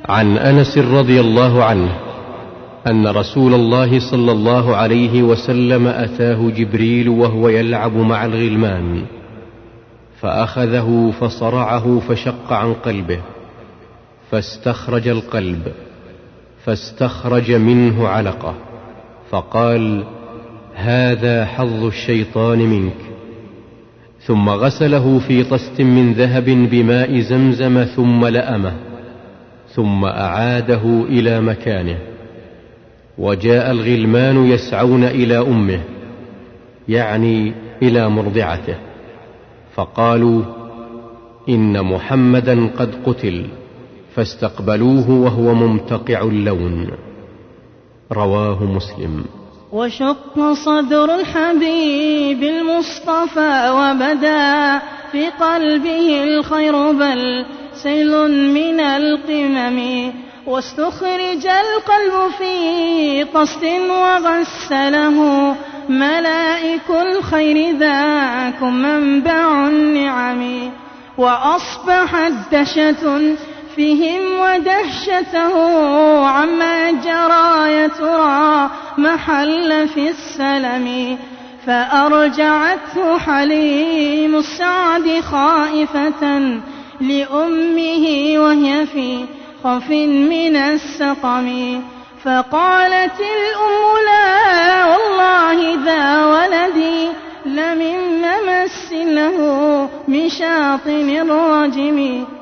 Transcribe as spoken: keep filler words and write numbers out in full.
عن أنس رضي الله عنه أن رسول الله صلى الله عليه وسلم أتاه جبريل وهو يلعب مع الغلمان، فأخذه فصرعه فشق عن قلبه، فاستخرج القلب، فاستخرج منه علقة، فقال: هذا حظ الشيطان منك. ثم غسله في طست من ذهب بماء زمزم ثم لأمه، ثم أعاده إلى مكانه. وجاء الغلمان يسعون إلى أمه، يعني إلى مرضعته، فقالوا: إن محمدا قد قتل، فاستقبلوه وهو ممتقع اللون. رواه مسلم. وشق صدر الحبيب المصطفى وبدا في قلبه الخير بل سيل من القمم، واستخرج القلب في طست وغسله ملائك الخير ذاكم منبع النعم، وأصبحت دهشة فيهم ودهشته عما جرى يترى محل في السلم، فأرجعته حليم السعد خائفة لأمه وهي في خوف من السقم، فقالت الأم: لا والله ذا ولدي لمن ممس له من شاطن الرجم،